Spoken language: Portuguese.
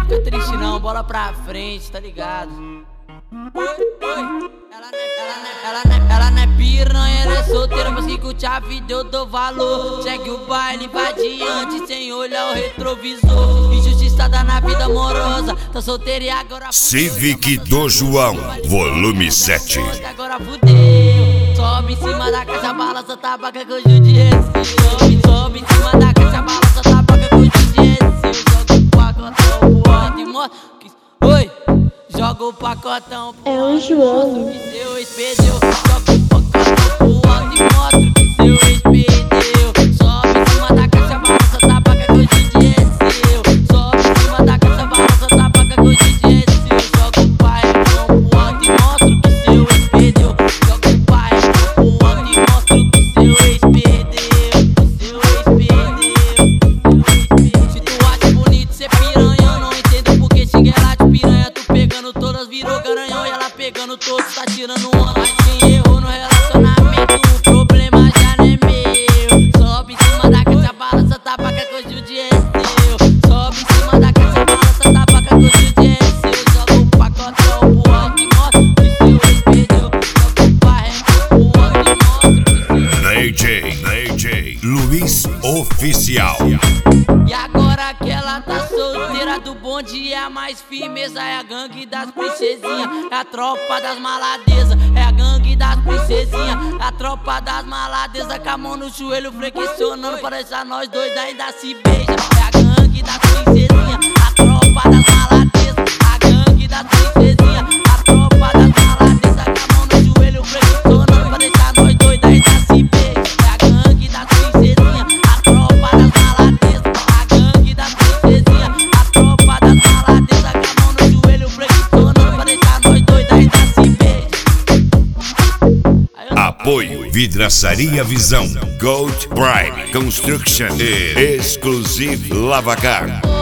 fica triste não, bola pra frente, tá ligado? Ela não é piranha, ela é solteira, mas que curte a vida eu dou valor. Segue o baile, vai adiante, sem olhar o retrovisor. Injustiçada na vida amorosa, tá solteira e agora fudeu. Civic do João, volume 7. Agora fudeu. Sobe em cima da caixa, balança, tabaca que hoje o dia é seu. Sobe em cima da caixa, balança, tabaca que hoje o dia é seu. Joga o pacotão pro alto e mostra que... Oi! Joga o pacotão pro alto. É o João. Que seu ex perdeu. Joga o pacotão pro alto e mostra que seu ex perdeu. Sobe em cima da caixa, balança, tabaca que hoje o dia é seu. Sobe em cima da caixa, balança, tabaca que hoje o dia é seu. Joga o pacotão pro alto e mostra que seu ex perdeu. Joga o pacotão pro alto e mostra que seu ex perdeu. Seu ex perdeu. Se tu acha bonito ser piranha, eu não entendo porque xinga ela de piranha. Tu pegando todas, virou garanhão e ela pegando todos, tá tirando uma. Mas quem errou no relacionamento, o problema já não é meu. Sobe em cima da caixa, balança, tabaca que hoje o dia é seu. Sobe em cima da caixa, balança, tabaca que hoje o dia é seu. Joga o pacotão pro alto e mostra que seu ex perdeu. Joga o barreco pro alto e mostra que DJ Luiz Oficial. E agora que ela tá solteira do bonde, é a mais firmeza, é a gangue das princesinhas, é a tropa das maladezas, é a gangue das princesinhas, é a tropa das maladezas, com a mão no joelho flexionando pra deixar nós dois ainda se beija. É a gangue das princesinhas, a tropa das maladezas, a gangue das princesinhas, a tropa das maladezas, com a mão no joelho flexionando pra deixar nós dois ainda se beija. É a gangue das princesinhas, a tropa das maladezas, a gangue das princesinhas, a tropa das maladezas, com a mão no joelho flexionando pra deixar nós dois ainda se beija. Apoio Vidraçaria Visão, Gold Prime Construction e Exclusive Lavacar.